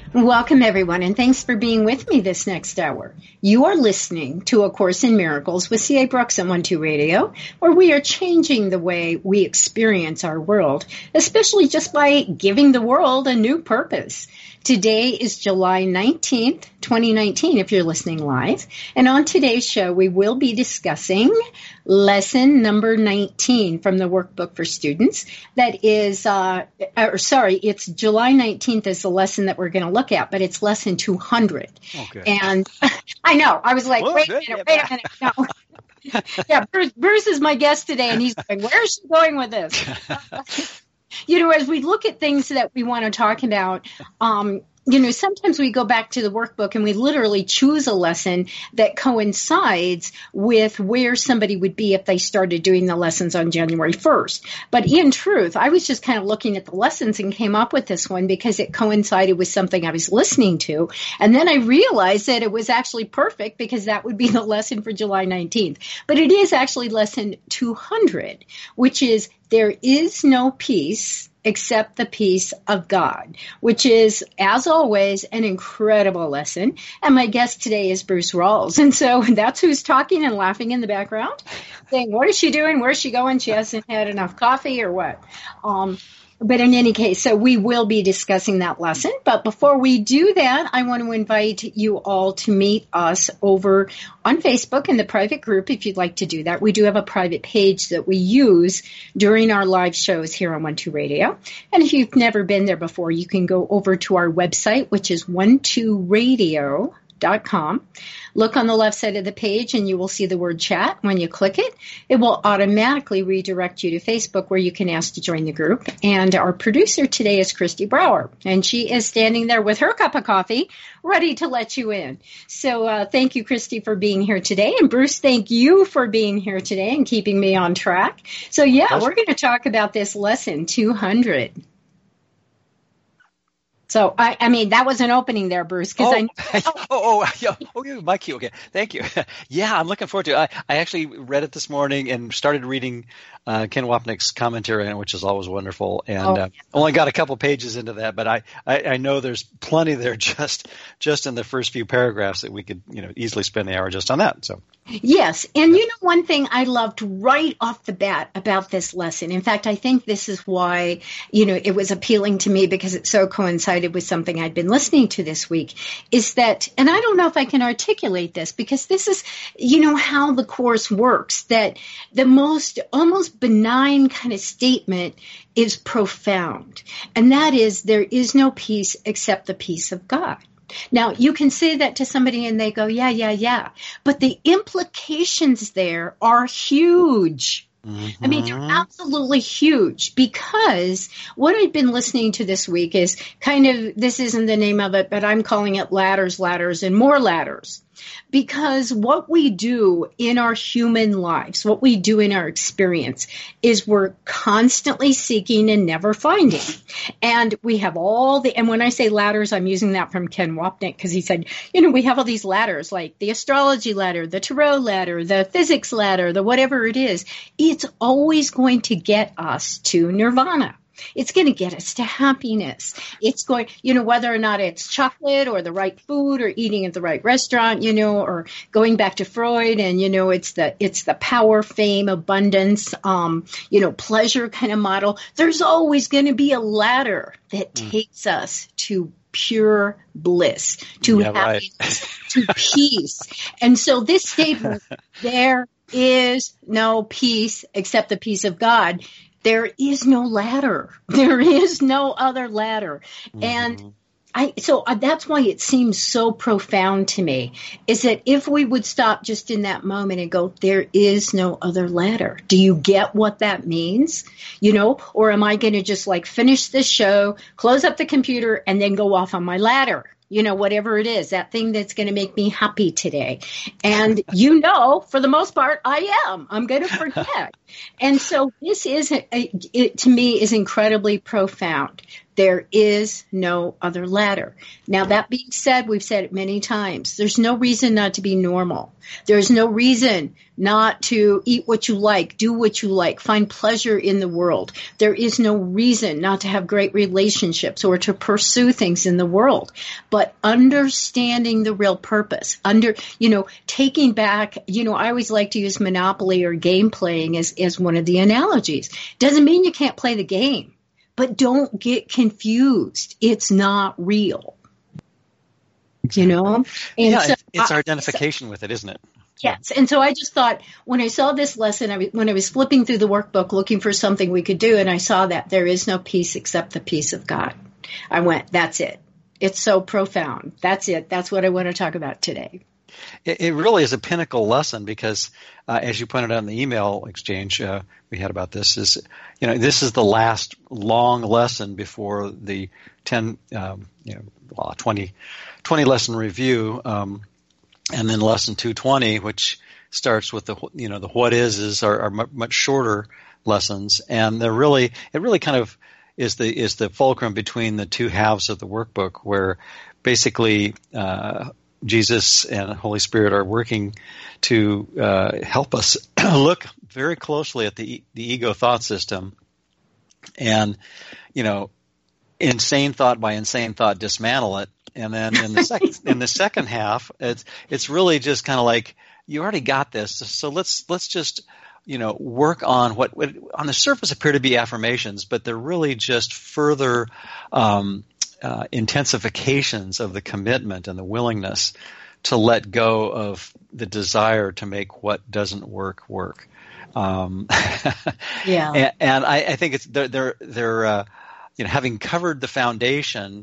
Welcome, everyone, and thanks for being with me this next hour. You are listening to A Course in Miracles with C.A. Brooks on 1-2 Radio, where we are changing the way we experience our world, especially just by giving the world a new purpose. Today is July 19th, 2019, if you're listening live. And on today's show, we will be discussing lesson number 19 from the workbook for students. That is, it's July 19th is the lesson that we're going to look at, but it's lesson 200. Okay. And I know, I was like, wait a minute. No. Yeah, Bruce is my guest today, and he's like, where's she going with this? As we look at things that we want to talk about, sometimes we go back to the workbook and we literally choose a lesson that coincides with where somebody would be if they started doing the lessons on January 1st. But in truth, I was just kind of looking at the lessons and came up with this one because it coincided with something I was listening to. And then I realized that it was actually perfect because that would be the lesson for July 19th. But it is actually lesson 200, which is there is no peace except the peace of God, which is, as always, an incredible lesson. And my guest today is Bruce Rawls. And so that's who's talking and laughing in the background, saying, what is she doing? Where's she going? She hasn't had enough coffee or what? But in any case, so we will be discussing that lesson. But before we do that, I want to invite you all to meet us over on Facebook in the private group if you'd like to do that. We do have a private page that we use during our live shows here on 1-2 Radio. And if you've never been there before, you can go over to our website, which is 12radio.com. Look on the left side of the page and you will see the word chat. When you click it, it will automatically redirect you to Facebook where you can ask to join the group. And our producer today is Christy Brower, and she is standing there with her cup of coffee ready to let you in. So thank you, Christy, for being here today. And Bruce, thank you for being here today and keeping me on track. So we're going to talk about this lesson 200. So, I mean, that was an opening there, Bruce. My cue. Okay. Thank you. Yeah, I'm looking forward to it. I actually read it this morning and started reading Ken Wapnick's commentary on it, which is always wonderful. And only got a couple pages into that, but I know there's plenty there just in the first few paragraphs that we could, easily spend the hour just on that. So. Yes. And one thing I loved right off the bat about this lesson, in fact, I think this is why, it was appealing to me because it so coincided with something I'd been listening to this week, is that, and I don't know if I can articulate this because this is, how the Course works, that the most almost benign kind of statement is profound. And that is, there is no peace except the peace of God. Now, you can say that to somebody and they go, yeah. But the implications there are huge. Mm-hmm. I mean, they're absolutely huge because what I've been listening to this week is kind of, this isn't the name of it, but I'm calling it ladders, and more ladders. Because what we do in our human lives, what we do in our experience is we're constantly seeking and never finding. And we have and when I say ladders, I'm using that from Ken Wapnick because he said, we have all these ladders like the astrology ladder, the tarot ladder, the physics ladder, the whatever it is. It's always going to get us to nirvana. It's going to get us to happiness. It's going, whether or not it's chocolate or the right food or eating at the right restaurant, or going back to Freud and, it's the power, fame, abundance, pleasure kind of model. There's always going to be a ladder that takes us to pure bliss, to happiness, to peace. And so this statement, there is no peace except the peace of God. There is no ladder. There is no other ladder. Mm-hmm. And that's why it seems so profound to me, is that if we would stop just in that moment and go, there is no other ladder. Do you get what that means? Or am I going to just finish this show, close up the computer, and then go off on my ladder? whatever it is, that thing that's going to make me happy today. And for the most part, I'm going to forget. And so this to me is incredibly profound. There is no other ladder. Now, that being said, we've said it many times, there's no reason not to be normal. There's no reason not to eat what you like, do what you like, find pleasure in the world. There is no reason not to have great relationships or to pursue things in the world. But understanding the real purpose, taking back, I always like to use Monopoly or game playing as one of the analogies. Doesn't mean you can't play the game. But don't get confused. It's not real. And it's our identification with it, isn't it? Yes. And so I just thought, when I saw this lesson, when I was flipping through the workbook looking for something we could do, and I saw that there is no peace except the peace of God, I went, that's it. It's so profound. That's it. That's what I want to talk about today. It really is a pinnacle lesson because, as you pointed out in the email exchange we had about this, this is the last long lesson before the 20 lesson review, and then lesson 220, which starts with the what is are much shorter lessons, and it really kind of is the fulcrum between the two halves of the workbook, where basically Jesus and the Holy Spirit are working to help us look very closely at the ego thought system, and insane thought by insane thought, dismantle it, and then in the second half, it's really just kind of like, you already got this, so let's just work on what on the surface appear to be affirmations, but they're really just further intensifications of the commitment and the willingness to let go of the desire to make what doesn't work. Yeah. And I think it's they're having covered the foundation,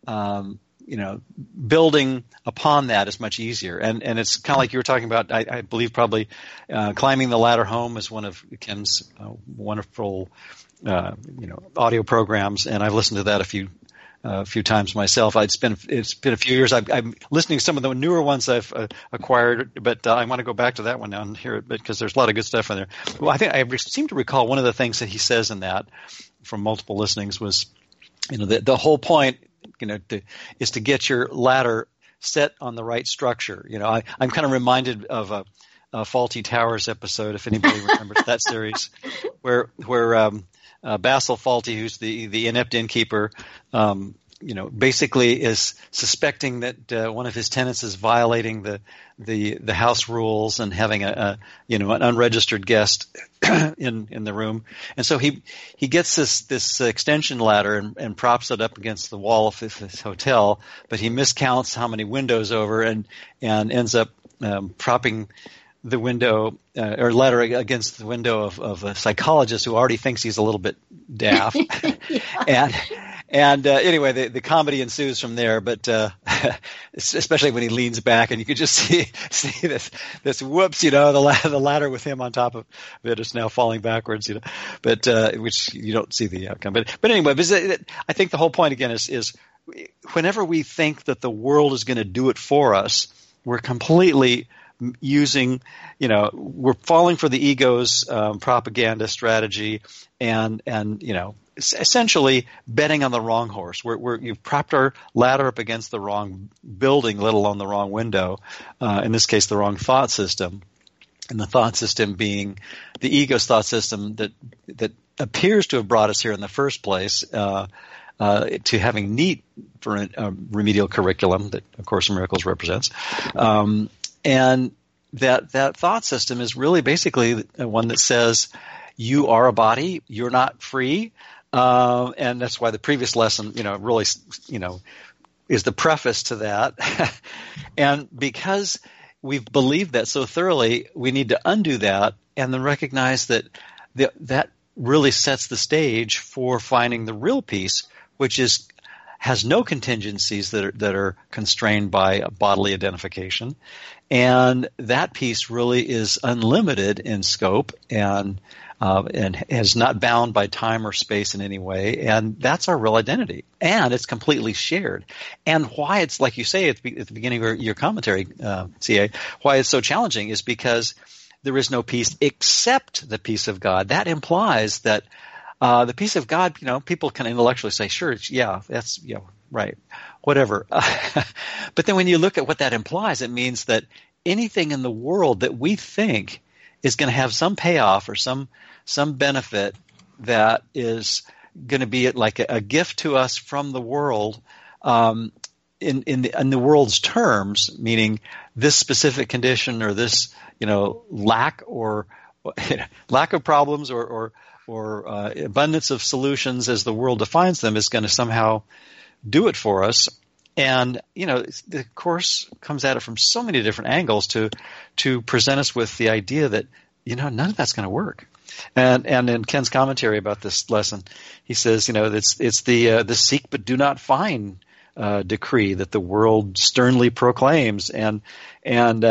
building upon that is much easier. And it's kind of like you were talking about, I believe probably Climbing the Ladder Home is one of Ken's wonderful audio programs, and I've listened to that a few times myself. It's been a few years. I'm listening to some of the newer ones I've acquired, but I want to go back to that one now and hear it because there's a lot of good stuff in there. Well, I think I seem to recall one of the things that he says in that from multiple listenings was, the whole point, is to get your ladder set on the right structure. I'm kind of reminded of a Fawlty Towers episode, if anybody remembers that series, where Basil Fawlty, who's the inept innkeeper, basically is suspecting that one of his tenants is violating the house rules and having an unregistered guest in the room, and so he gets this extension ladder and props it up against the wall of his hotel, but he miscounts how many windows over and ends up propping the window or ladder against the window of a psychologist who already thinks he's a little bit daft. Yeah. And anyway, the comedy ensues from there, but especially when he leans back and you could just see this whoops, the ladder with him on top of it is now falling backwards, but which you don't see the outcome. But anyway, I think the whole point again is whenever we think that the world is going to do it for us, we're completely we're falling for the ego's propaganda strategy and essentially betting on the wrong horse. You've propped our ladder up against the wrong building, let alone the wrong window. In this case, the wrong thought system, and the thought system being the ego's thought system that appears to have brought us here in the first place. To having need for a remedial curriculum that A Course in Miracles represents. And that thought system is really basically one that says you are a body, you're not free, and that's why the previous lesson, really, is the preface to that. And because we've believed that so thoroughly, we need to undo that and then recognize that that really sets the stage for finding the real peace, which has no contingencies that are constrained by bodily identification, and that piece really is unlimited in scope and and is not bound by time or space in any way. And that's our real identity. And it's completely shared. And why it's, like you say at the beginning of your commentary, CA, why it's so challenging is because there is no peace except the peace of God. That implies that the peace of God, people can intellectually say, sure, that's, right, whatever. But then when you look at what that implies, it means that anything in the world that we think is going to have some payoff or some benefit that is going to be like a gift to us from the world, in the world's terms, meaning this specific condition or this lack of problems or abundance of solutions as the world defines them is going to somehow do it for us. And the Course comes at it from so many different angles to present us with the idea that none of that's going to work. And in Ken's commentary about this lesson, he says it's the seek but do not find decree that the world sternly proclaims, and when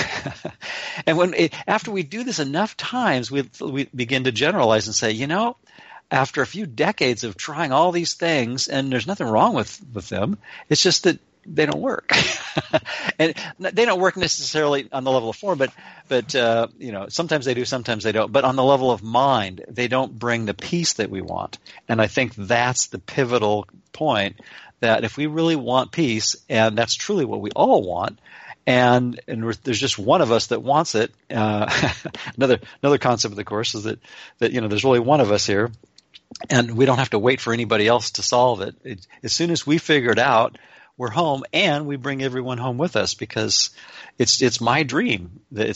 after we do this enough times, we begin to generalize and say, after a few decades of trying all these things, and there's nothing wrong with them, it's just that they don't work. And they don't work necessarily on the level of form, but sometimes they do, sometimes they don't. But on the level of mind, they don't bring the peace that we want. And I think that's the pivotal point, that if we really want peace, and that's truly what we all want, and there's just one of us that wants it. Another concept of the Course is that there's really one of us here, and we don't have to wait for anybody else to solve it. As soon as we figure it out, we're home, and we bring everyone home with us, because it's my dream. Each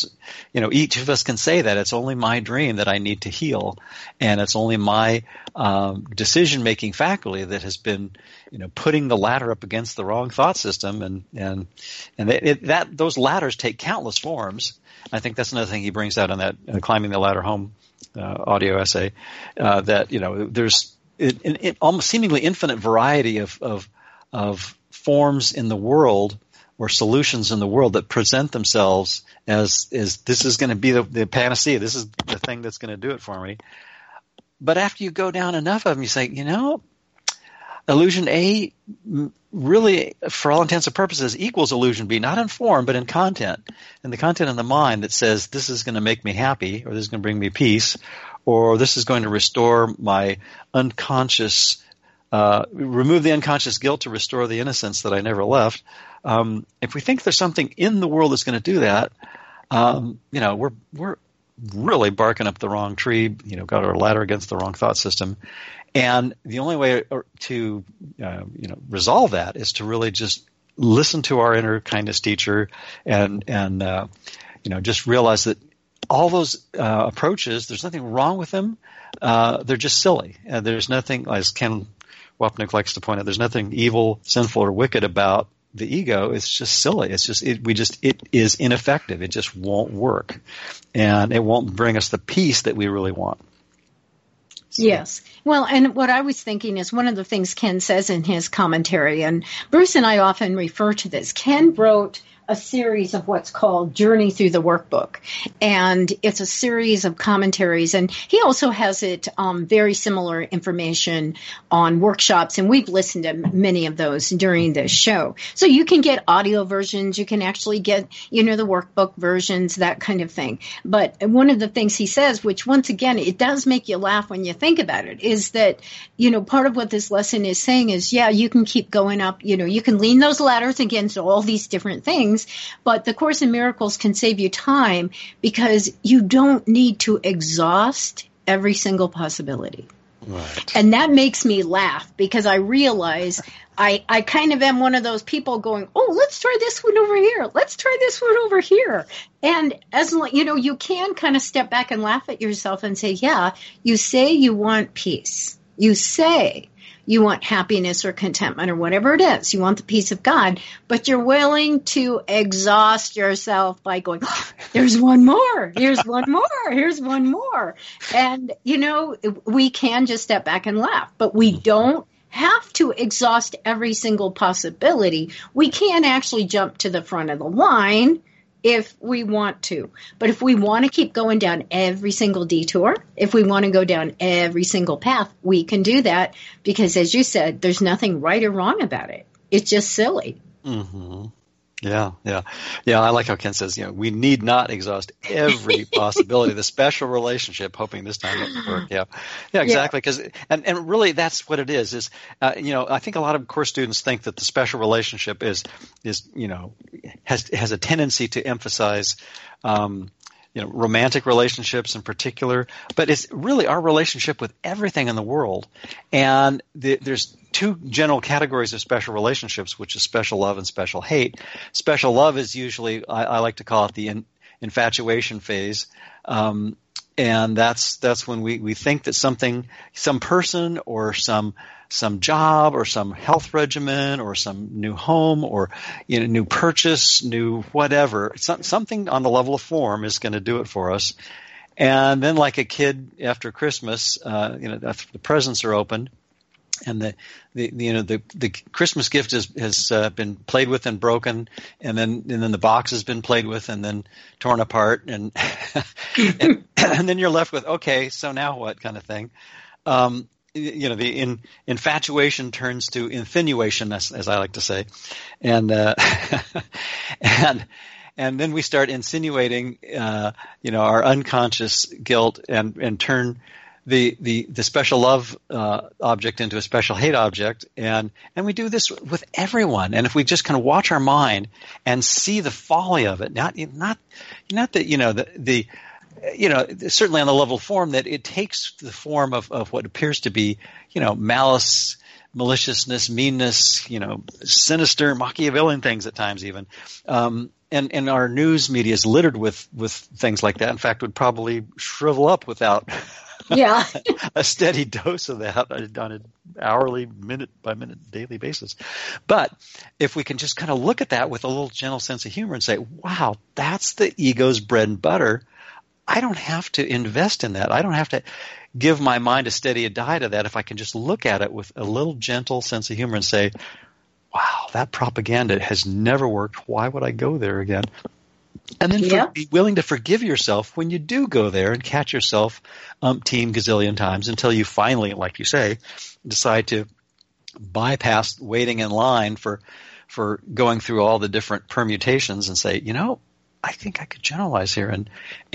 of us can say that it's only my dream that I need to heal, and it's only my decision-making faculty that has been putting the ladder up against the wrong thought system, and those ladders take countless forms. I think that's another thing he brings out in that Climbing the Ladder Home audio essay, that there's an almost seemingly infinite variety of forms in the world or solutions in the world that present themselves as this is going to be the panacea. This is the thing that's going to do it for me. But after you go down enough of them, you say, illusion A really, for all intents and purposes, equals illusion B, not in form, but in content. And the content in the mind that says this is going to make me happy, or this is going to bring me peace, or this is going to restore my unconscious remove the unconscious guilt to restore the innocence that I never left. If we think there's something in the world that's going to do that, we're really barking up the wrong tree. Got our ladder against the wrong thought system, and the only way to resolve that is to really just listen to our inner kindness teacher, and just realize that all those approaches, there's nothing wrong with them. They're just silly. There's nothing, as Ken Wapnick likes to point out, there's nothing evil, sinful, or wicked about the ego. It's just silly. It's just it is ineffective. It just won't work, and it won't bring us the peace that we really want. So. Yes. Well, and what I was thinking is one of the things Ken says in his commentary, and Bruce and I often refer to this. Ken wrote a series of what's called Journey Through the Workbook. And it's a series of commentaries. And he also has it very similar information on workshops. And we've listened to many of those during this show. So you can get audio versions. You can actually get, the workbook versions, that kind of thing. But one of the things he says, which once again, it does make you laugh when you think about it, is that, part of what this lesson is saying is, you can keep going up, you can lean those ladders against all these different things. But the Course in Miracles can save you time because you don't need to exhaust every single possibility. Right. And that makes me laugh because I realize I kind of am one of those people going, oh, let's try this one over here. Let's try this one over here. And as you can kind of step back and laugh at yourself and say, you say you want peace. You say you want happiness or contentment or whatever it is. You want the peace of God, but you're willing to exhaust yourself by going, there's one more, here's one more, here's one more. And, we can just step back and laugh, but we don't have to exhaust every single possibility. We can actually jump to the front of the line if we want to. But if we want to keep going down every single detour, if we want to go down every single path, we can do that because, as you said, there's nothing right or wrong about it. It's just silly. Mm-hmm. Yeah. I like how Ken says, we need not exhaust every possibility. The special relationship, hoping this time it will work. Yeah, exactly. Because and really, that's what it is. I think a lot of course students think that the special relationship is has a tendency to emphasize romantic relationships in particular, but it's really our relationship with everything in the world. And there's two general categories of special relationships, which is special love and special hate. Special love is usually, I like to call it the infatuation phase. And that's when we think that some person or some job or some health regimen or some new home or new purchase, new whatever, something on the level of form is going to do it for us. And then, like a kid after Christmas, after the presents are opened, and the Christmas gift has been played with and broken, and then the box has been played with and then torn apart, and and then you're left with, okay, so now what, kind of thing. The infatuation turns to insinuation, as I like to say, and and then we start insinuating our unconscious guilt and turn the special love object into a special hate object, and we do this with everyone. And if we just kind of watch our mind and see the folly of it, not that certainly on the level of form that it takes the form of what appears to be malice, maliciousness, meanness, sinister, Machiavellian things at times even. And our news media is littered with things like that. In fact, would probably shrivel up without a steady dose of that on an hourly, minute by minute, daily basis. But if we can just kind of look at that with a little gentle sense of humor and say, wow, that's the ego's bread and butter. I don't have to invest in that. I don't have to give my mind a steady diet of that. If I can just look at it with a little gentle sense of humor and say, wow, that propaganda has never worked. Why would I go there again? And then be willing to forgive yourself when you do go there and catch yourself umpteen gazillion times until you finally, like you say, decide to bypass waiting in line for going through all the different permutations and say, I think I could generalize here, and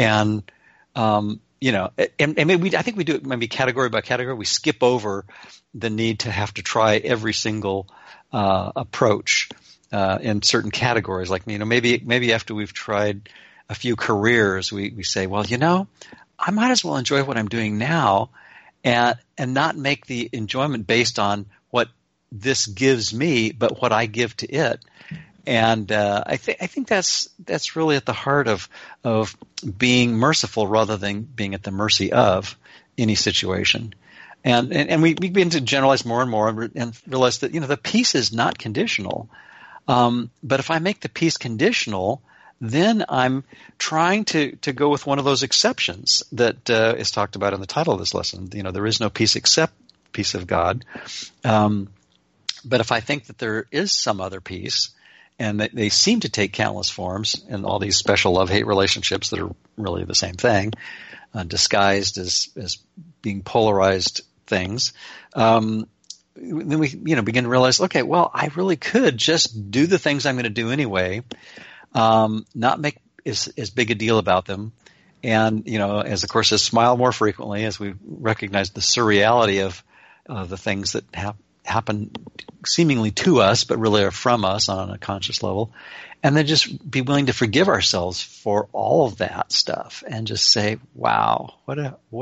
maybe I think we do it maybe category by category. We skip over the need to have to try every single approach in certain categories. Like maybe after we've tried a few careers, we say, well, I might as well enjoy what I'm doing now, and not make the enjoyment based on what this gives me, but what I give to it. And I think that's really at the heart of being merciful rather than being at the mercy of any situation. And we begin to generalize more and more and realize that the peace is not conditional. But if I make the peace conditional, then I'm trying to go with one of those exceptions that is talked about in the title of this lesson. There is no peace except peace of God. But if I think that there is some other peace, and they seem to take countless forms in all these special love-hate relationships that are really the same thing, disguised as being polarized things. Then we begin to realize, okay, well, I really could just do the things I'm going to do anyway, not make as big a deal about them, and as the Course says, smile more frequently as we recognize the surreality of the things that happen seemingly to us, but really are from us on a conscious level, and then just be willing to forgive ourselves for all of that stuff, and just say, "Wow, what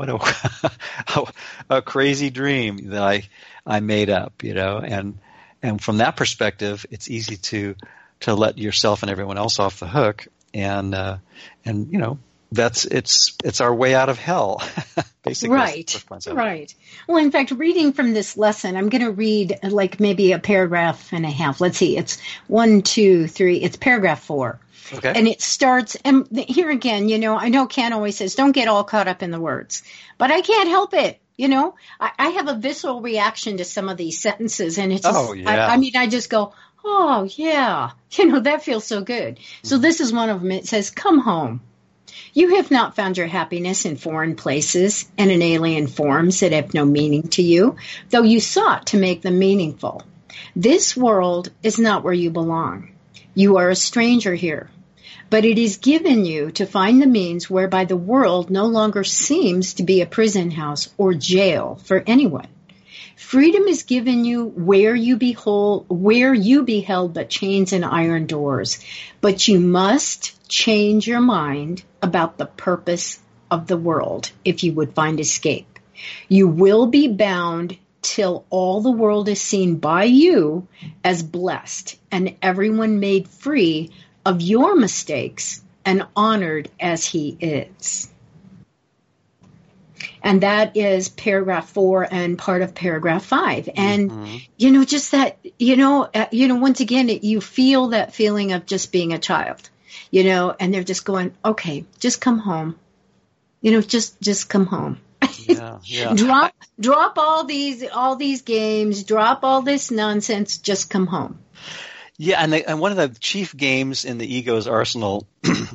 a crazy dream that I made up," and from that perspective, it's easy to let yourself and everyone else off the hook, and it's our way out of hell, basically. Right. Well, in fact, reading from this lesson, I'm going to read like maybe a paragraph and a half. Let's see. It's 1, 2, 3. It's paragraph 4. Okay. And it starts, and here again, I know Ken always says, don't get all caught up in the words, but I can't help it. I have a visceral reaction to some of these sentences, and it's just, I just go, Oh, yeah. That feels so good. So this is one of them. It says, come home. You have not found your happiness in foreign places and in alien forms that have no meaning to you, though you sought to make them meaningful. This world is not where you belong. You are a stranger here, but it is given you to find the means whereby the world no longer seems to be a prison house or jail for anyone. Freedom is given you where you beheld but chains and iron doors, but you must change your mind about the purpose of the world if you would find escape. You will be bound till all the world is seen by you as blessed and everyone made free of your mistakes and honored as he is. And that is paragraph 4 and part of paragraph 5. And, just that, once again, you feel that feeling of just being a child, and they're just going, okay, just come home, just come home. Yeah. Drop all these games, drop all this nonsense, just come home. Yeah, and one of the chief games in the ego's arsenal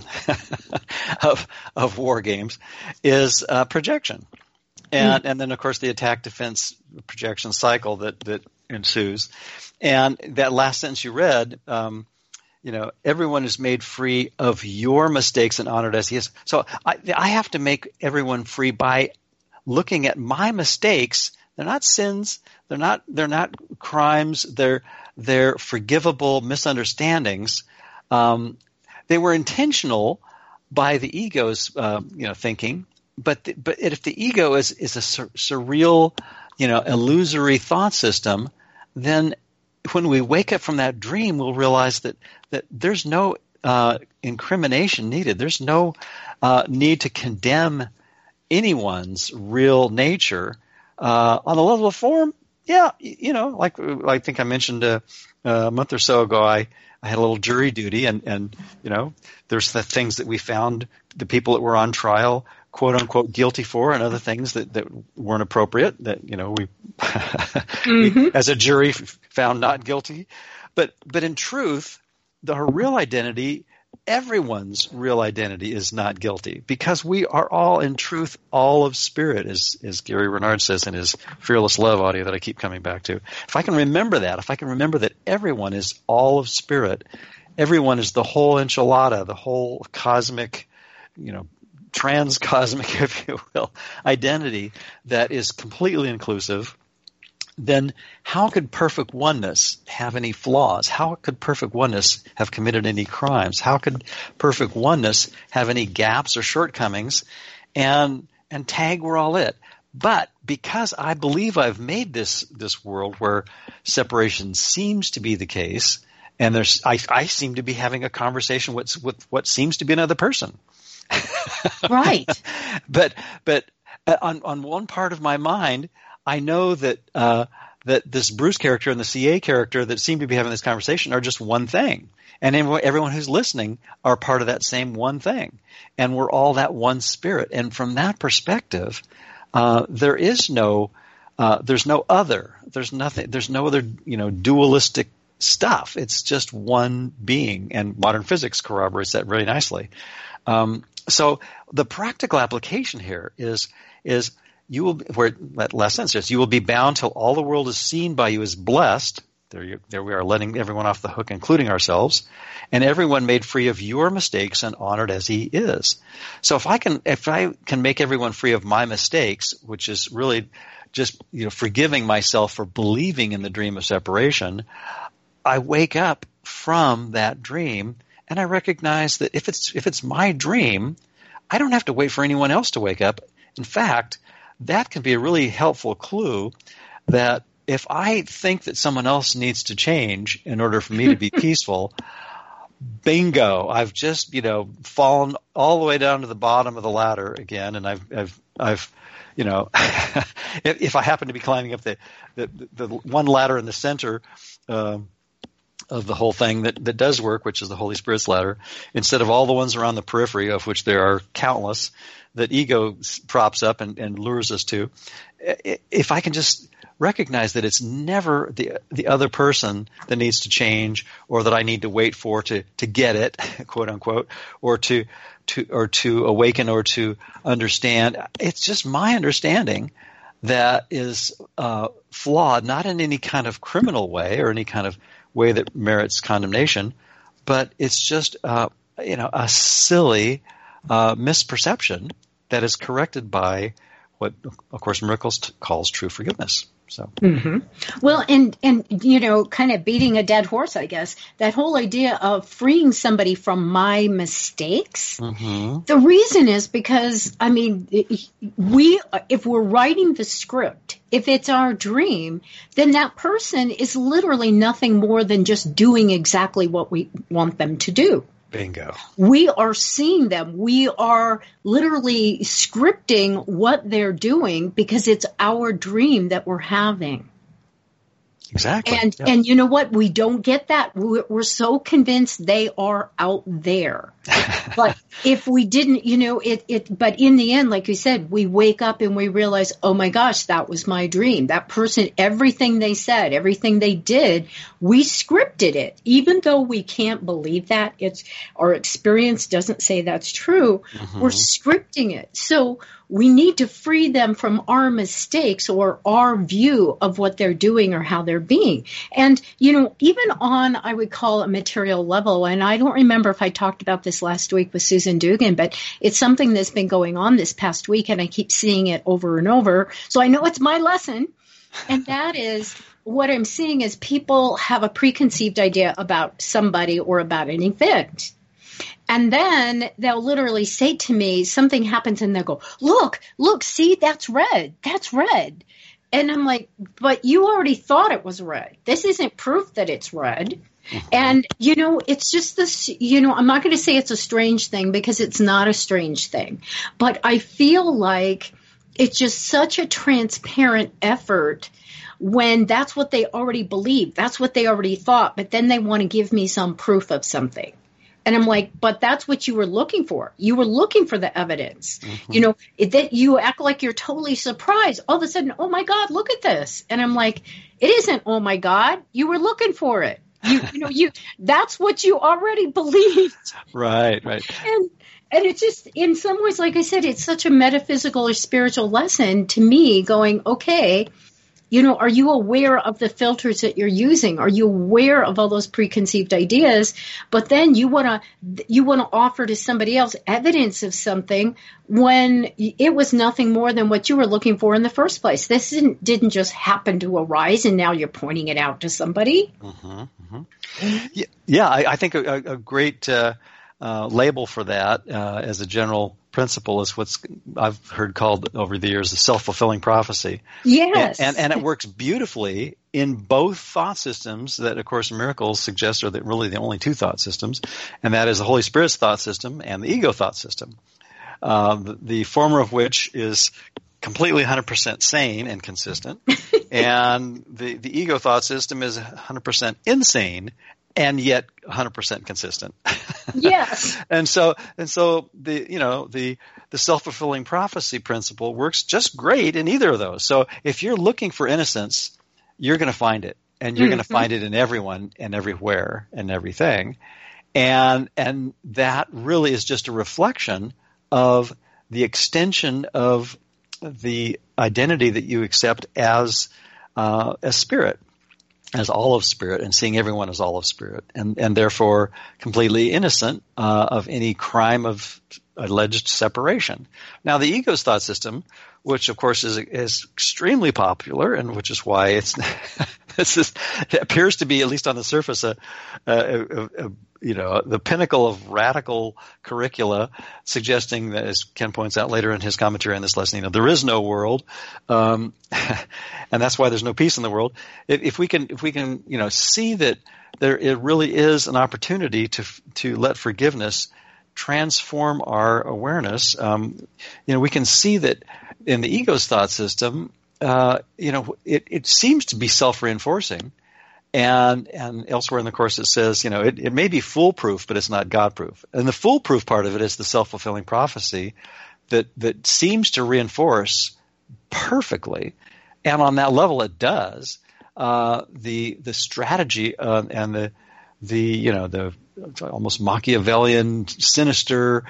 of war games is projection, and then of course the attack, defense, projection cycle that ensues. And that last sentence you read, everyone is made free of your mistakes and honored as he is. So I have to make everyone free by looking at my mistakes. They're not sins. They're not crimes. They're forgivable misunderstandings. They were intentional by the ego's thinking, but if the ego is a surreal, illusory thought system, then when we wake up from that dream, we'll realize that there's no incrimination needed. There's no need to condemn anyone's real nature on a level of form. Yeah, like I think I mentioned a month or so ago, I had a little jury duty, and there's the things that we found the people that were on trial, quote unquote, guilty for, and other things that weren't appropriate that we as a jury found not guilty. But in truth, her real identity, everyone's real identity is not guilty, because we are all in truth all of spirit, as Gary Renard says in his Fearless Love audio that I keep coming back to. If I can remember that everyone is all of spirit, everyone is the whole enchilada, the whole cosmic, transcosmic, if you will, identity that is completely inclusive, then how could perfect oneness have any flaws? How could perfect oneness have committed any crimes? How could perfect oneness have any gaps or shortcomings? And tag, we're all it. But because I believe I've made this world where separation seems to be the case, and I seem to be having a conversation with what seems to be another person. Right. But on one part of my mind, I know that this Bruce character and the CA character that seem to be having this conversation are just one thing. And everyone who's listening are part of that same one thing. And we're all that one spirit. And from that perspective, there's no other. There's nothing. There's no other, dualistic stuff. It's just one being. And modern physics corroborates that really nicely. So the practical application here is you will, where that last sentence says, you will be bound till all the world is seen by you as blessed. There we are, letting everyone off the hook, including ourselves, and everyone made free of your mistakes and honored as he is. So if I can make everyone free of my mistakes, which is really just forgiving myself for believing in the dream of separation, I wake up from that dream and I recognize that if it's my dream, I don't have to wait for anyone else to wake up. In fact, that can be a really helpful clue that if I think that someone else needs to change in order for me to be peaceful, bingo, I've just, fallen all the way down to the bottom of the ladder again. And I've if I happen to be climbing up the one ladder in the center, of the whole thing that does work, which is the Holy Spirit's ladder, instead of all the ones around the periphery, of which there are countless, that ego props up and lures us to. If I can just recognize that it's never the other person that needs to change, or that I need to wait for to get it, quote unquote, or to awaken or to understand. It's just my understanding that is flawed, not in any kind of criminal way or any kind of way that merits condemnation, but it's just a silly misperception that is corrected by what, of course, Miracles calls true forgiveness. So, well, and kind of beating a dead horse, I guess, that whole idea of freeing somebody from my mistakes. The reason is because, I mean, if we're writing the script, if it's our dream, then that person is literally nothing more than just doing exactly what we want them to do. Bingo. We are seeing them. We are literally scripting what they're doing because it's our dream that we're having. Exactly. And you know what? We don't get that. We're so convinced they are out there. But if we didn't, but in the end, like you said, we wake up and we realize, oh my gosh, that was my dream. That person, everything they said, everything they did, we scripted it. Even though we can't believe that, our experience doesn't say that's true, we're scripting it. So we need to free them from our mistakes or our view of what they're doing or how they're being. And, even on, I would call a material level, and I don't remember if I talked about this last week with Susan Dugan, but it's something that's been going on this past week, and I keep seeing it over and over. So I know it's my lesson. And that is, what I'm seeing is people have a preconceived idea about somebody or about an event. And then they'll literally say to me, something happens and they'll go, look, see, that's red. That's red. And I'm like, but you already thought it was red. This isn't proof that it's red. And, it's just this, I'm not going to say it's a strange thing because it's not a strange thing. But I feel like it's just such a transparent effort when that's what they already believe. That's what they already thought. But then they want to give me some proof of something. And I'm like, but that's what you were looking for. You were looking for the evidence. That you act like you're totally surprised. All of a sudden, oh my God, look at this. And I'm like, it isn't, oh my God, you were looking for it. That's what you already believed. Right. And it's just, in some ways, like I said, it's such a metaphysical or spiritual lesson to me going, okay, are you aware of the filters that you're using? Are you aware of all those preconceived ideas? But then you want to offer to somebody else evidence of something when it was nothing more than what you were looking for in the first place. This didn't just happen to arise, and now you're pointing it out to somebody. Yeah, I think a great label for that as a general principle is what's I've heard called over the years the self-fulfilling prophecy. Yes. And it works beautifully in both thought systems that, of course, Miracles suggest are really the only two thought systems, and that is the Holy Spirit's thought system and the ego thought system. The former of which is completely 100% sane and consistent, and the ego thought system is 100% insane and yet 100% consistent. Yes. And so the self-fulfilling prophecy principle works just great in either of those. So if you're looking for innocence, you're going to find it, and you're going to find it in everyone and everywhere and everything. And that really is just a reflection of the extension of the identity that you accept as spirit, as all of spirit, and seeing everyone as all of spirit, and therefore completely innocent of any crime of alleged separation. Now, the ego's thought system, which of course is extremely popular, and which is why it appears to be, at least on the surface, the pinnacle of radical curricula, suggesting that, as Ken points out later in his commentary on this lesson, there is no world, and that's why there's no peace in the world. If we can, see that it really is an opportunity to let forgiveness transform our awareness. We can see that in the ego's thought system, it seems to be self-reinforcing. And elsewhere in the Course it says, it may be foolproof, but it's not God-proof. And the foolproof part of it is the self-fulfilling prophecy that seems to reinforce perfectly And on that level, it does. The strategy and the almost Machiavellian, sinister,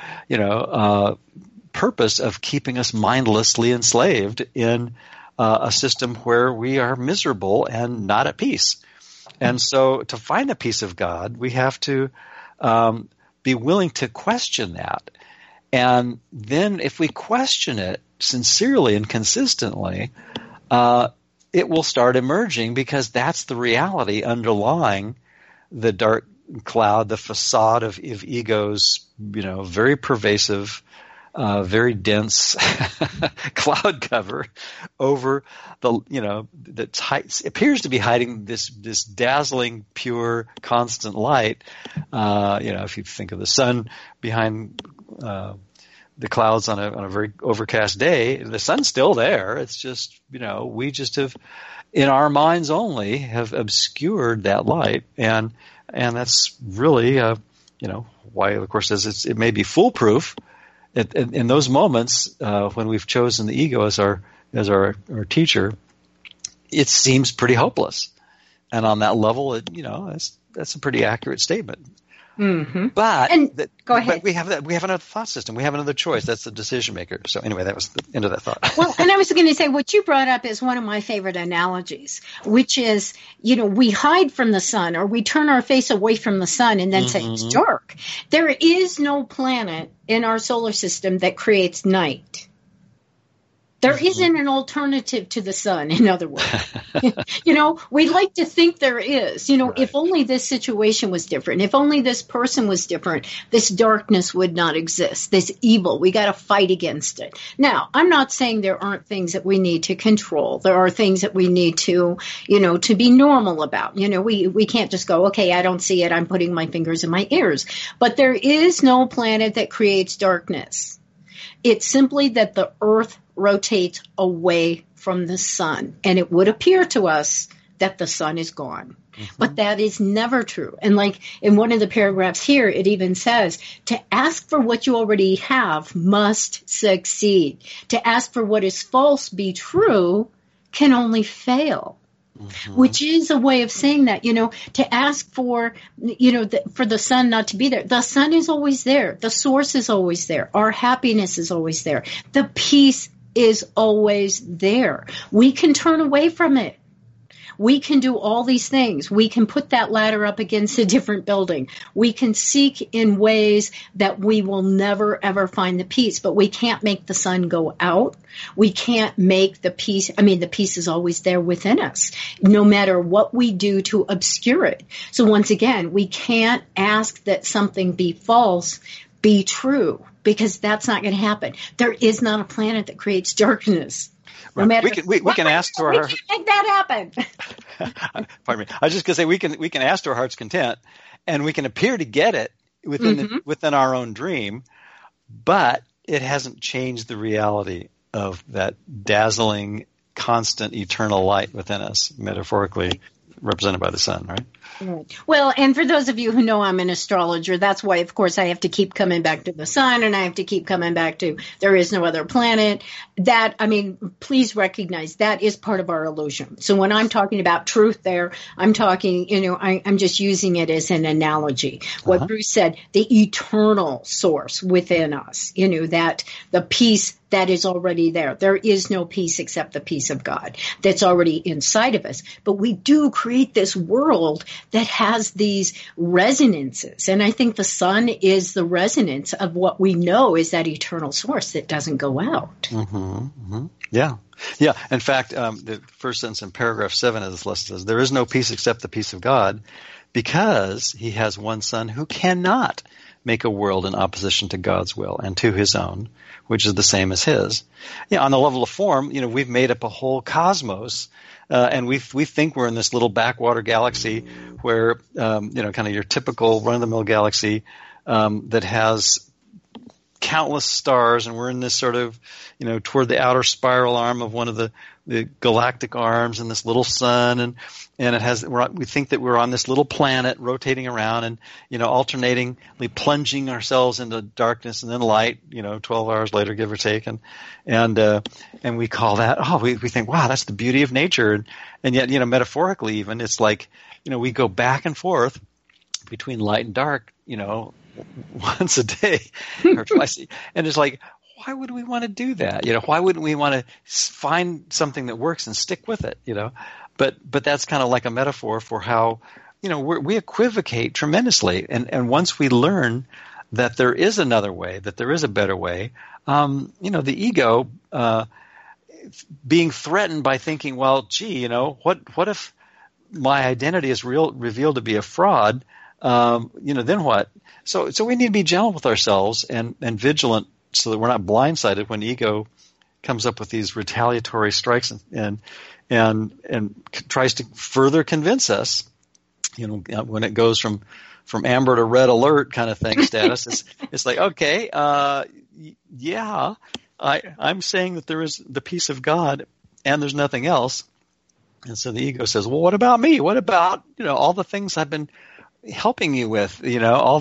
purpose of keeping us mindlessly enslaved in a system where we are miserable and not at peace. And so, to find the peace of God, we have to be willing to question that. And then, if we question it sincerely and consistently, it will start emerging, because that's the reality underlying the dark cloud, the facade of ego's, very pervasive, very dense cloud cover over that appears to be hiding this dazzling, pure, constant light. If you think of the sun behind the clouds on a very overcast day, the sun's still there. It's just, we just have, in our minds only, have obscured that light, and that's really, why, of course, it may be foolproof. In those moments when we've chosen the ego as our teacher, it seems pretty hopeless, and on that level, that's a pretty accurate statement. Mm-hmm. But go ahead. But we have another thought system. We have another choice. That's the decision maker. So anyway, that was the end of that thought. Well, and I was going to say, what you brought up is one of my favorite analogies, which is, we hide from the sun, or we turn our face away from the sun and then say it's dark. There is no planet in our solar system that creates night. There isn't an alternative to the sun, in other words. We like to think there is. Right. If only this situation was different, if only this person was different, this darkness would not exist, this evil. We got to fight against it. Now, I'm not saying there aren't things that we need to control. There are things that we need to, to be normal about. We can't just go, okay, I don't see it, I'm putting my fingers in my ears. But there is no planet that creates darkness. It's simply that the earth rotates away from the sun, and it would appear to us that the sun is gone. Mm-hmm. But that is never true. And like in one of the paragraphs here, it even says, to ask for what you already have must succeed. To ask for what is false be true can only fail. Mm-hmm. Which is a way of saying that, to ask for, for the sun not to be there. The sun is always there. The source is always there. Our happiness is always there. The peace is always there. We can turn away from it. We can do all these things. We can put that ladder up against a different building. We can seek in ways that we will never, ever find the peace. But we can't make the sun go out. We can't make the peace. The peace is always there within us, no matter what we do to obscure it. So once again, we can't ask that something be false, be true, because that's not going to happen. There is not a planet that creates darkness. Right. No matter we can ask to our we can't make that happen. Pardon me. I was just going to say we can ask to our heart's content, and we can appear to get it within our own dream, but it hasn't changed the reality of that dazzling, constant, eternal light within us, metaphorically represented by the sun, right? Right. Well, and for those of you who know I'm an astrologer, that's why, of course, I have to keep coming back to the sun, and I have to keep coming back to there is no other planet. That, please recognize that is part of our illusion. So when I'm talking about truth there, I'm talking, I'm just using it as an analogy. What Bruce said, the eternal source within us, that the peace that is already there. There is no peace except the peace of God that's already inside of us. But we do create this world that has these resonances. And I think the sun is the resonance of what we know is that eternal source that doesn't go out. Mm-hmm, mm-hmm. Yeah. Yeah. In fact, the first sentence in paragraph 7 of this list says, there is no peace except the peace of God, because he has one Son who cannot make a world in opposition to God's will and to his own, which is the same as his. Yeah, on the level of form, we've made up a whole cosmos, and we think we're in this little backwater galaxy where, kind of your typical run-of-the-mill galaxy that has countless stars, and we're in this sort of, toward the outer spiral arm of one of the galactic arms, and this little sun, and we think that we're on this little planet rotating around, and alternatingly plunging ourselves into darkness and then light, 12 hours later, give or take, and we call that, we think, wow, that's the beauty of nature, and yet, metaphorically even, it's like, we go back and forth between light and dark, once a day or twice, and it's like, why would we want to do that? Why wouldn't we want to find something that works and stick with it? But that's kind of like a metaphor for how, we equivocate tremendously. And once we learn that there is another way, that there is a better way, the ego, being threatened by thinking, well, gee, what if my identity is revealed to be a fraud? Then what? So we need to be gentle with ourselves and vigilant, so that we're not blindsided when ego comes up with these retaliatory strikes and tries to further convince us. When it goes from amber to red alert kind of thing status, it's like, okay, yeah, I'm saying that there is the peace of God and there's nothing else. And so the ego says, well, what about me? What about all the things I've been helping you with? All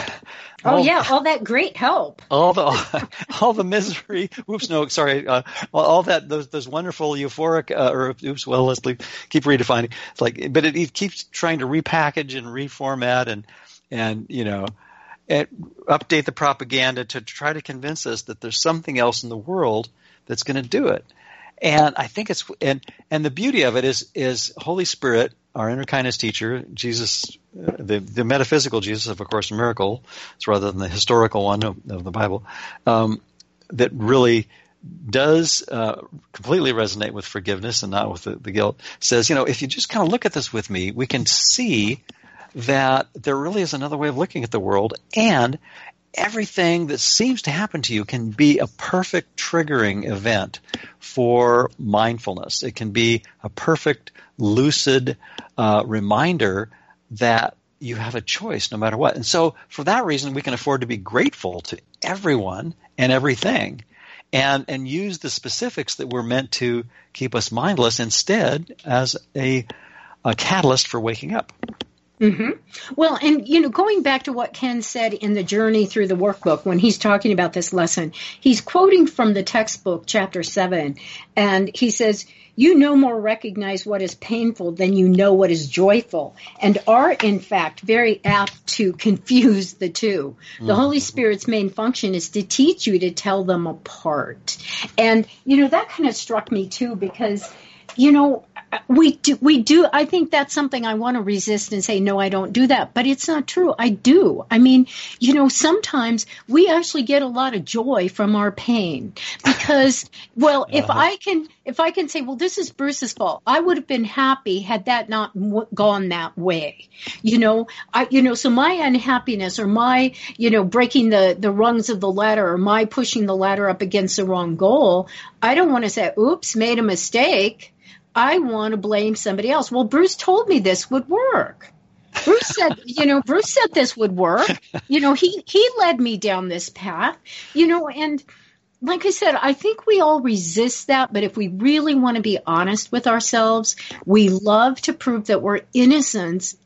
that great help. All the misery. Oops, no, sorry. All that those wonderful euphoric. Let's keep redefining. It's like, but it keeps trying to repackage and reformat and update the propaganda to try to convince us that there's something else in the world that's going to do it. And I think it's and the beauty of it is Holy Spirit, our inner kindness teacher, Jesus, the metaphysical Jesus of A Course in Miracles, rather than the historical one of the Bible, that really does completely resonate with forgiveness and not with the guilt, says, if you just kind of look at this with me, we can see that there really is another way of looking at the world, and everything that seems to happen to you can be a perfect triggering event for mindfulness. It can be a perfect, lucid reminder that you have a choice no matter what. And so for that reason, we can afford to be grateful to everyone and everything and use the specifics that were meant to keep us mindless instead as a catalyst for waking up. Mm-hmm. Well, and, going back to what Ken said in the Journey Through the Workbook, when he's talking about this lesson, he's quoting from the textbook, chapter 7, and he says, you no more recognize what is painful than you know what is joyful, and are, in fact, very apt to confuse the two. The Holy Spirit's main function is to teach you to tell them apart. And, that kind of struck me, too, because, we do. I think that's something I want to resist and say, no, I don't do that. But it's not true. I do. I mean, sometimes we actually get a lot of joy from our pain because, well, if I can say, well, this is Bruce's fault, I would have been happy had that not gone that way. So my unhappiness or my, breaking the rungs of the ladder or my pushing the ladder up against the wrong goal, I don't want to say, oops, made a mistake. I want to blame somebody else. Well, Bruce told me this would work. Bruce said this would work. He led me down this path, and like I said, I think we all resist that. But if we really want to be honest with ourselves, we love to prove that we're innocent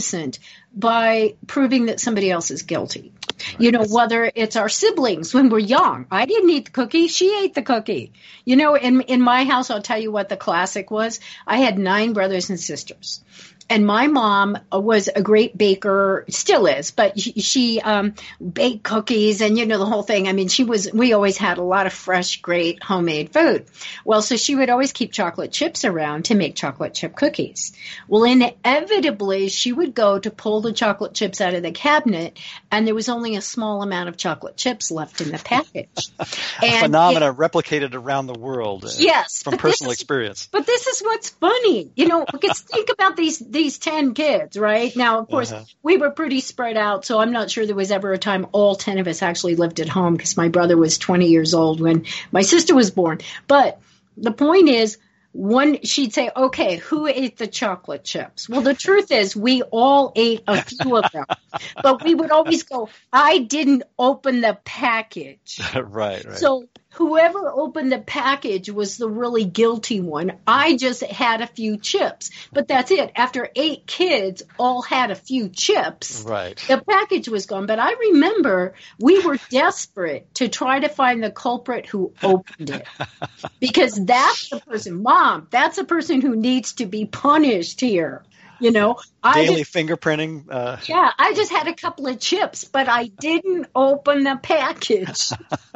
by proving that somebody else is guilty. Whether it's our siblings when we're young. I didn't eat the cookie. She ate the cookie. In my house, I'll tell you what the classic was. I had 9 brothers and sisters. And my mom was a great baker, still is, but she baked cookies and, the whole thing. I mean, we always had a lot of fresh, great homemade food. Well, so she would always keep chocolate chips around to make chocolate chip cookies. Well, inevitably, she would go to pull the chocolate chips out of the cabinet, and there was only a small amount of chocolate chips left in the package. A phenomena replicated around the world. Yes. From personal experience. But this is what's funny. Because think about these 10 kids, right? Now, of course, we were pretty spread out, so I'm not sure there was ever a time all 10 of us actually lived at home because my brother was 20 years old when my sister was born. But the point is, she'd say, okay, who ate the chocolate chips? Well, the truth is we all ate a few of them, but we would always go, I didn't open the package. Right. So whoever opened the package was the really guilty one. I just had a few chips, but that's it. After 8 kids all had a few chips, right, the package was gone. But I remember we were desperate to try to find the culprit who opened it, because that's the person, Mom, that's the person who needs to be punished here. You know, daily fingerprinting. Yeah, I just had a couple of chips, but I didn't open the package.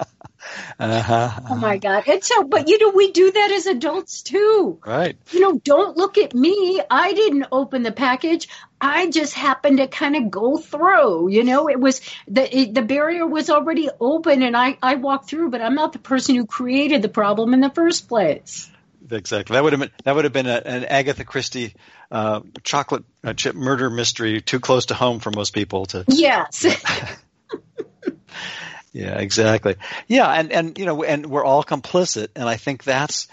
Oh my God. And so, but we do that as adults too. Right. Don't look at me. I didn't open the package. I just happened to kind of go through, it was the barrier was already open and I walked through, but I'm not the person who created the problem in the first place. Exactly. That would have been an Agatha Christie chocolate chip murder mystery, too close to home for most people to. Yes. Yeah, exactly. Yeah, and we're all complicit, and I think that's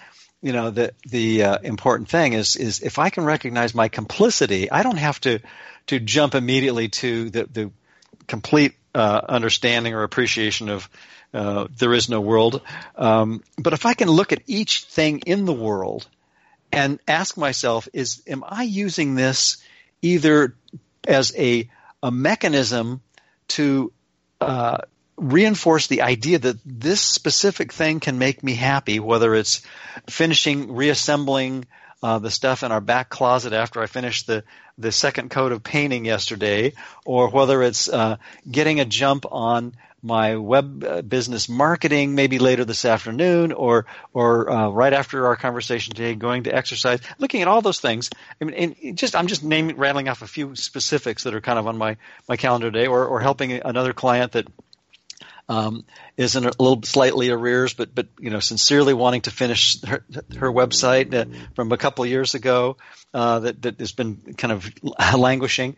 the important thing is if I can recognize my complicity, I don't have to jump immediately to the complete understanding or appreciation of there is no world. But if I can look at each thing in the world and ask myself, am I using this either as a mechanism to reinforce the idea that this specific thing can make me happy, whether it's reassembling the stuff in our back closet after I finished the second coat of painting yesterday, or whether it's getting a jump on my web business marketing maybe later this afternoon, or right after our conversation today, going to exercise, looking at all those things. I mean, I'm just rattling off a few specifics that are kind of on my calendar today, or helping another client that is in a little slightly arrears, but sincerely wanting to finish her website from a couple of years ago that has been kind of languishing,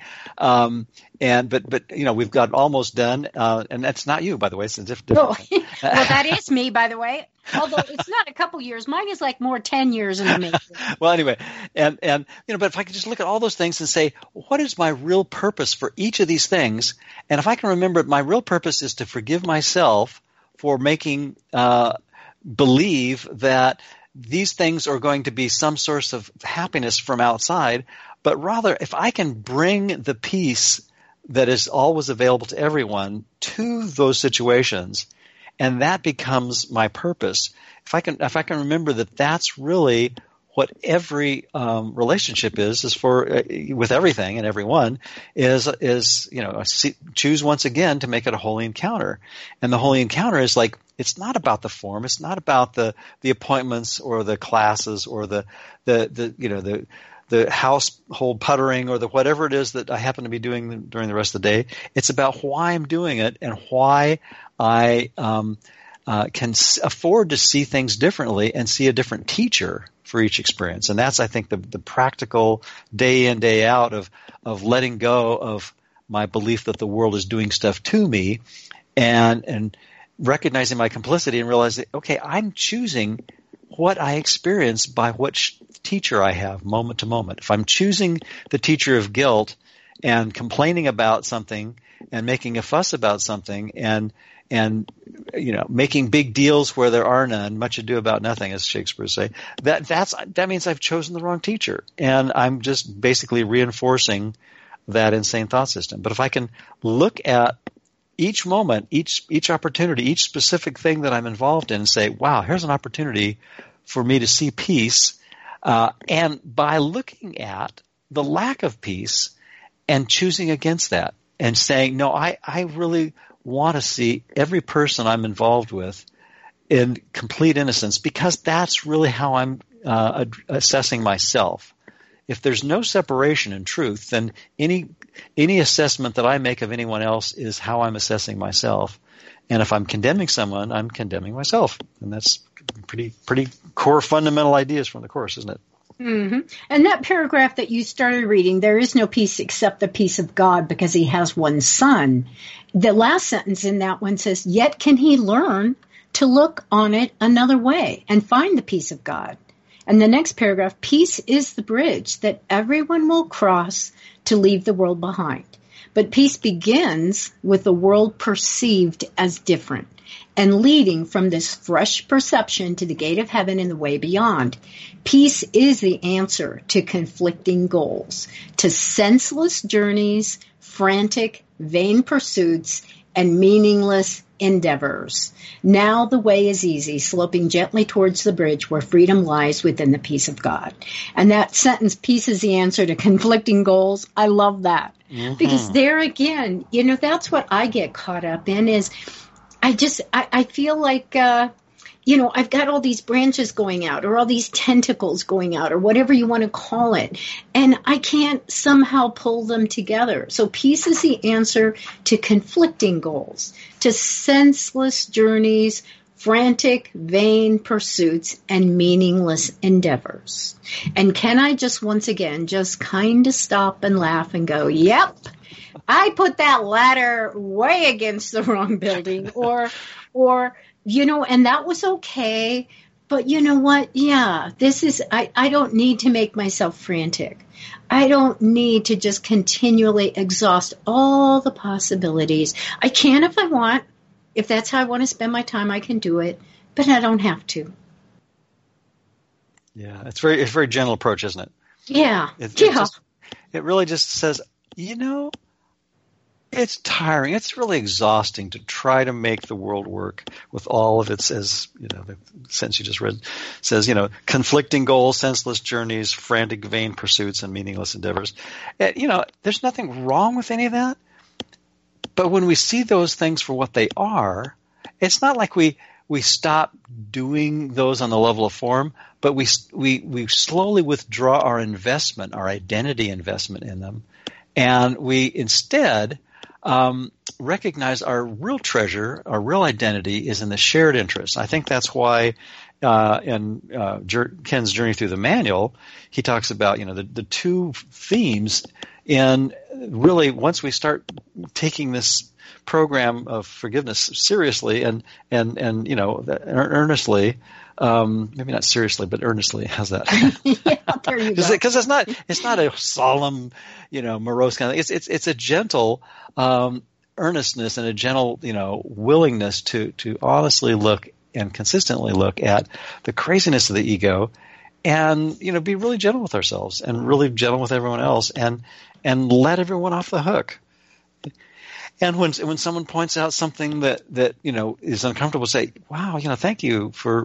but we've got almost done, and that's not you, by the way. It's a different. Well, that is me, by the way. Although it's not a couple years, mine is like more 10 years in the making. Well, anyway, and but if I could just look at all those things and say, what is my real purpose for each of these things? And if I can remember, my real purpose is to forgive myself for making believe that these things are going to be some source of happiness from outside, but rather if I can bring the peace that is always available to everyone to those situations, and that becomes my purpose. If I can remember that that's really what every relationship is for with everything and everyone is choose once again to make it a holy encounter. And the holy encounter is like, it's not about the form, it's not about the appointments or the classes or the household puttering or the whatever it is that I happen to be doing during the rest of the day. It's about why I'm doing it and why I can afford to see things differently and see a different teacher for each experience. And that's, I think, the practical day in, day out of letting go of my belief that the world is doing stuff to me and recognizing my complicity and realizing, okay, I'm choosing what I experience by which teacher I have moment to moment. If I'm choosing the teacher of guilt and complaining about something and making a fuss about something and making big deals where there are none, much ado about nothing, as Shakespeare say, that means I've chosen the wrong teacher, and I'm just basically reinforcing that insane thought system. But if I can look at each moment, each opportunity, each specific thing that I'm involved in, and say, wow, here's an opportunity for me to see peace, and by looking at the lack of peace and choosing against that and saying, no, I really want to see every person I'm involved with in complete innocence, because that's really how I'm assessing myself. If there's no separation in truth, then any assessment that I make of anyone else is how I'm assessing myself. And if I'm condemning someone, I'm condemning myself. And that's pretty core fundamental ideas from the Course, isn't it? Mm-hmm. And that paragraph that you started reading, there is no peace except the peace of God because he has one son. The last sentence in that one says, yet can he learn to look on it another way and find the peace of God. And the next paragraph, peace is the bridge that everyone will cross to leave the world behind. But peace begins with the world perceived as different and leading from this fresh perception to the gate of heaven and the way beyond. Peace is the answer to conflicting goals, to senseless journeys, frantic, vain pursuits, and meaningless endeavors. Now the way is easy, sloping gently towards the bridge where freedom lies within the peace of God. And that sentence, peace is the answer to conflicting goals, I love that. Mm-hmm. Because there again, that's what I get caught up in is I feel like, I've got all these branches going out or all these tentacles going out or whatever you want to call it. And I can't somehow pull them together. So peace is the answer to conflicting goals, to senseless journeys, frantic, vain pursuits, and meaningless endeavors. And can I just once again just kind of stop and laugh and go, yep, I put that ladder way against the wrong building or and that was okay. But you know what? Yeah, I don't need to make myself frantic. I don't need to just continually exhaust all the possibilities. I can if I want. If that's how I want to spend my time, I can do it. But I don't have to. Yeah, it's a very gentle approach, isn't it? Yeah. It really just says, it's tiring. It's really exhausting to try to make the world work with all of its, as the sentence you just read says, conflicting goals, senseless journeys, frantic, vain pursuits, and meaningless endeavors. There's nothing wrong with any of that. But when we see those things for what they are, it's not like we stop doing those on the level of form, but we slowly withdraw our investment, our identity investment in them, and we instead recognize our real treasure, our real identity is in the shared interest. I think that's why in Ken's Journey Through the Manual, he talks about the two themes. And really, once we start taking this program of forgiveness seriously and earnestly, maybe not seriously, but earnestly. How's that? Yeah, there you go. Because it's not a solemn, morose kind of thing. It's a gentle earnestness and a gentle, willingness to honestly look and consistently look at the craziness of the ego, and be really gentle with ourselves and really gentle with everyone else, and let everyone off the hook. And when someone points out something that is uncomfortable, say, "Wow, thank you for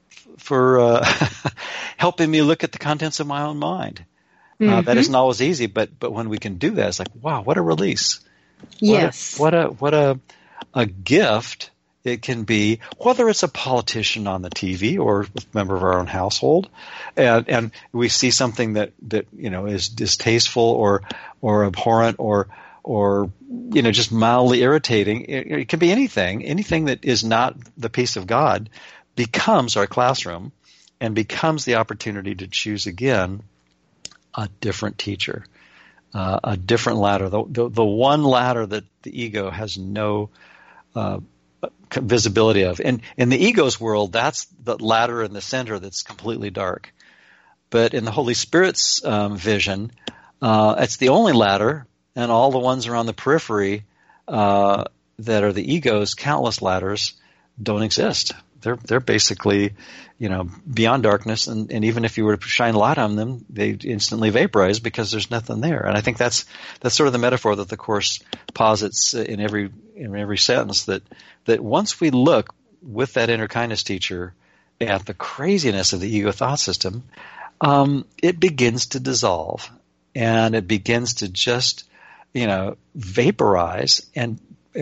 helping me look at the contents of my own mind." Mm-hmm. That isn't always easy, but when we can do that, it's like, wow, what a release! Yes, what a gift it can be, whether it's a politician on the TV or a member of our own household, and we see something that is distasteful or abhorrent or just mildly irritating. It can be anything that is not the peace of God becomes our classroom and becomes the opportunity to choose again a different teacher, a different ladder, the one ladder that the ego has no visibility of. And in the ego's world, that's the ladder in the center that's completely dark. But in the Holy Spirit's vision, it's the only ladder, and all the ones around the periphery that are the ego's countless ladders don't exist. They're basically, beyond darkness, and even if you were to shine light on them, they instantly vaporize because there's nothing there. And I think that's sort of the metaphor that the Course posits in every sentence, that once we look with that inner kindness teacher at the craziness of the ego thought system, it begins to dissolve, and it begins to just vaporize and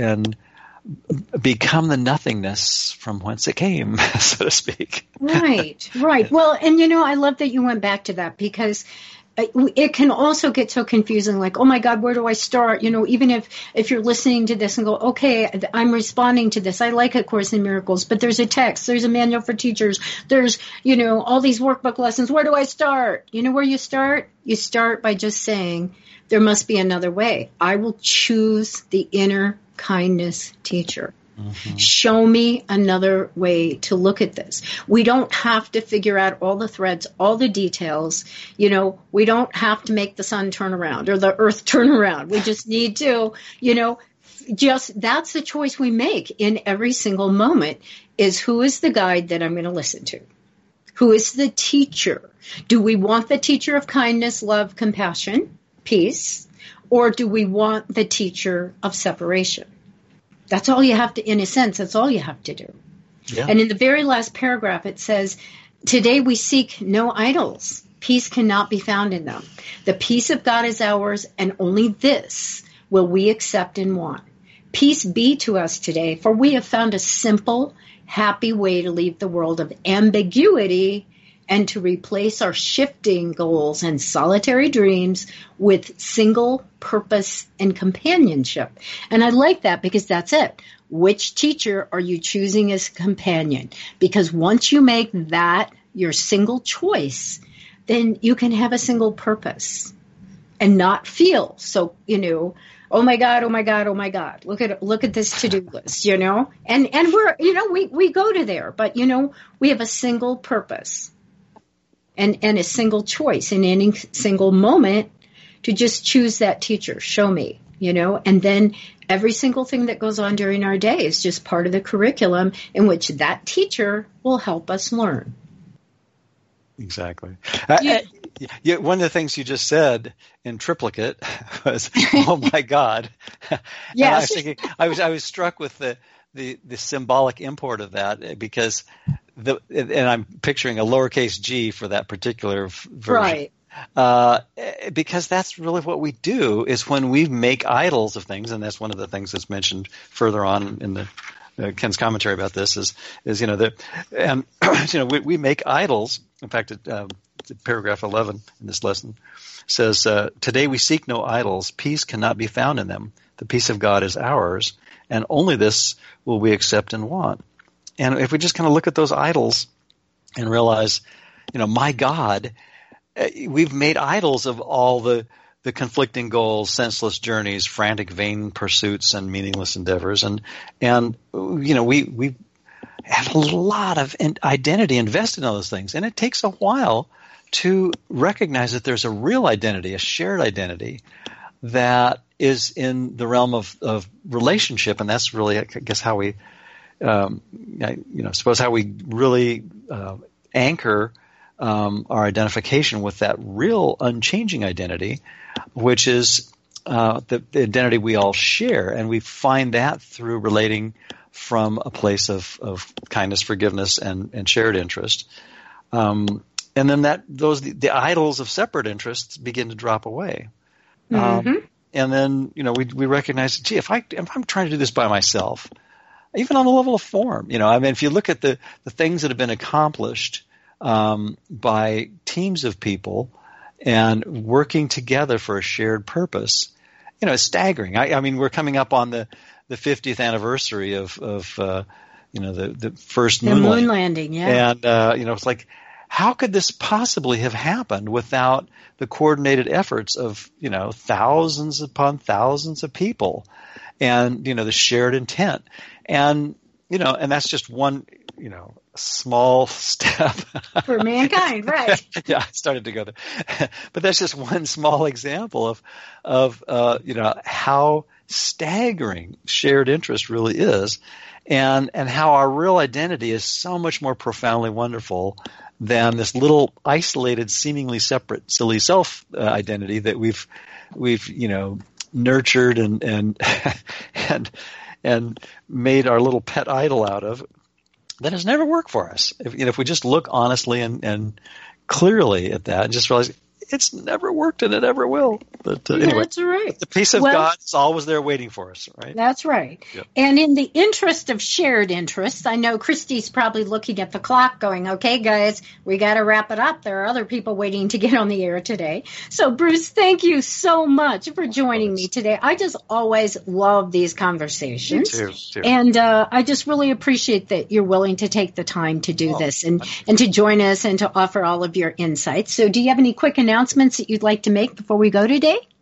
become the nothingness from whence it came, so to speak. Right. Well, and I love that you went back to that, because it can also get so confusing, like, oh my God, where do I start? Even if you're listening to this and go, okay, I'm responding to this. I like A Course in Miracles, but there's a text, there's a manual for teachers, there's, all these workbook lessons. Where do I start? Where you start? You start by just saying, there must be another way. I will choose the inner kindness teacher. Mm-hmm. Show me another way to look at this. We don't have to figure out all the threads, all the details. You know, we don't have to make the sun turn around or the earth turn around. We just need to, you know, that's the choice we make in every single moment, is who is the guide that I'm going to listen to? Who is the teacher? Do we want the teacher of kindness, love, compassion, peace? Or do we want the teacher of separation? That's all you have to, in a sense, that's all you have to do. Yeah. And in the very last paragraph, it says, today we seek no idols. Peace cannot be found in them. The peace of God is ours, and only this will we accept and want. Peace be to us today, for we have found a simple, happy way to leave the world of ambiguity and to replace our shifting goals and solitary dreams with single purpose and companionship. And I like that, because that's it. Which teacher are you choosing as companion? Because once you make that your single choice, then you can have a single purpose and not feel so, you know, oh my God, oh my God, oh my God. Look at this to-do list, you know? And we're, you know, we go to there, but you know, we have a single purpose. And a single choice in any single moment to just choose that teacher. Show me, you know, and then every single thing that goes on during our day is just part of the curriculum in which that teacher will help us learn. Exactly. One of the things you just said in triplicate was, "Oh my God!" Yes. I was struck with the symbolic import of that, because and I'm picturing a lowercase g for that particular version. Right. Because that's really what we do, is when we make idols of things, and that's one of the things that's mentioned further on in the Ken's commentary about this is you know, we make idols. In fact, paragraph 11 in this lesson says, "Today we seek no idols. Peace cannot be found in them. The peace of God is ours, and only this will we accept and want." And if we just kind of look at those idols and realize, you know, my God, we've made idols of all the conflicting goals, senseless journeys, frantic, vain pursuits, and meaningless endeavors. And you know, we have a lot of identity invested in those things. And it takes a while to recognize that there's a real identity, a shared identity, that is in the realm of relationship. And that's really, I guess, how we suppose how we really anchor our identification with that real unchanging identity, which is the identity we all share. And we find that through relating from a place of kindness, forgiveness, and shared interest. And then the idols of separate interests begin to drop away. Mm-hmm. And then, you know, we recognize, gee, if I'm trying to do this by myself, even on the level of form, you know, I mean, if you look at the things that have been accomplished by teams of people and working together for a shared purpose, you know, it's staggering. I mean, we're coming up on the 50th anniversary of you know, the first moon landing, yeah. And you know, it's like, how could this possibly have happened without the coordinated efforts of, you know, thousands upon thousands of people, and, you know, the shared intent, and, you know, and that's just one, you know, small step for mankind, right? Yeah, I started to go there, but that's just one small example of you know, how staggering shared interest really is, and how our real identity is so much more profoundly wonderful than this little isolated, seemingly separate, silly self identity that we've you know, nurtured and made our little pet idol out of. That has never worked for us. If we just look honestly and clearly at that, and just realize it's never worked and it never will. But anyway, that's right. The peace of God is always there waiting for us, right? That's right. Yep. And in the interest of shared interests, I know Christy's probably looking at the clock going, okay, guys, we got to wrap it up. There are other people waiting to get on the air today. So, Bruce, thank you so much for joining me today. I just always love these conversations. Me too. And I just really appreciate that you're willing to take the time to do this and to join us and to offer all of your insights. So do you have any quick announcements that you'd like to make before we go today?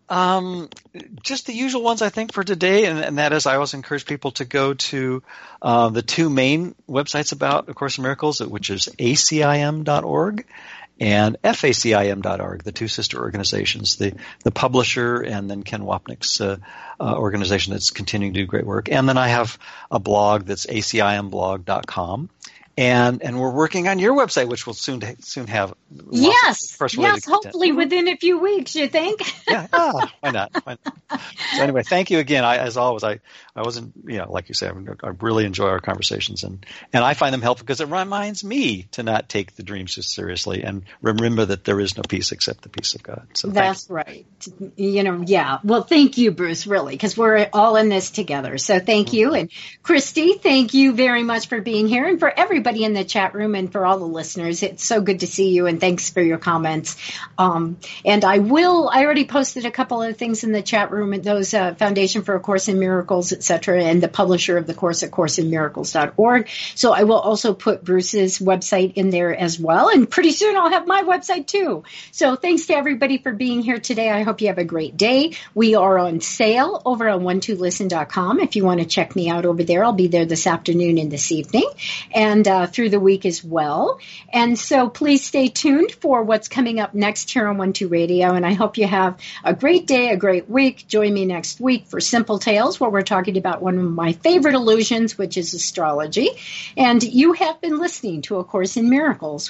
Just the usual ones, I think, for today, and that is I always encourage people to go to the two main websites about A Course in Miracles, which is acim.org and facim.org, the two sister organizations, the publisher and then Ken Wapnick's organization that's continuing to do great work. And then I have a blog that's acimblog.com. And we're working on your website, which will soon have yes, hopefully within a few weeks. You think? Yeah, why not? So anyway, thank you again. As always, I wasn't, like you say, I really enjoy our conversations, and I find them helpful because it reminds me to not take the dreams so seriously and remember that there is no peace except the peace of God. So that's right. Yeah. Well, thank you, Bruce, really, because we're all in this together. So thank you, and Christy, thank you very much for being here, and for everybody in the chat room and for all the listeners. It's so good to see you, and thanks for your comments. And I already posted a couple of things in the chat room at those Foundation for A Course in Miracles, etc., and the publisher of the course at CourseInMiracles.org. So I will also put Bruce's website in there as well. And pretty soon I'll have my website too. So thanks to everybody for being here today. I hope you have a great day. We are on sale over on one2listen.com. If you want to check me out over there, I'll be there this afternoon and this evening. And through the week as well. And so please stay tuned for what's coming up next here on 1-2 Radio. And I hope you have a great day, a great week. Join me next week for Simple Tales, where we're talking about one of my favorite illusions, which is astrology. And you have been listening to A Course in Miracles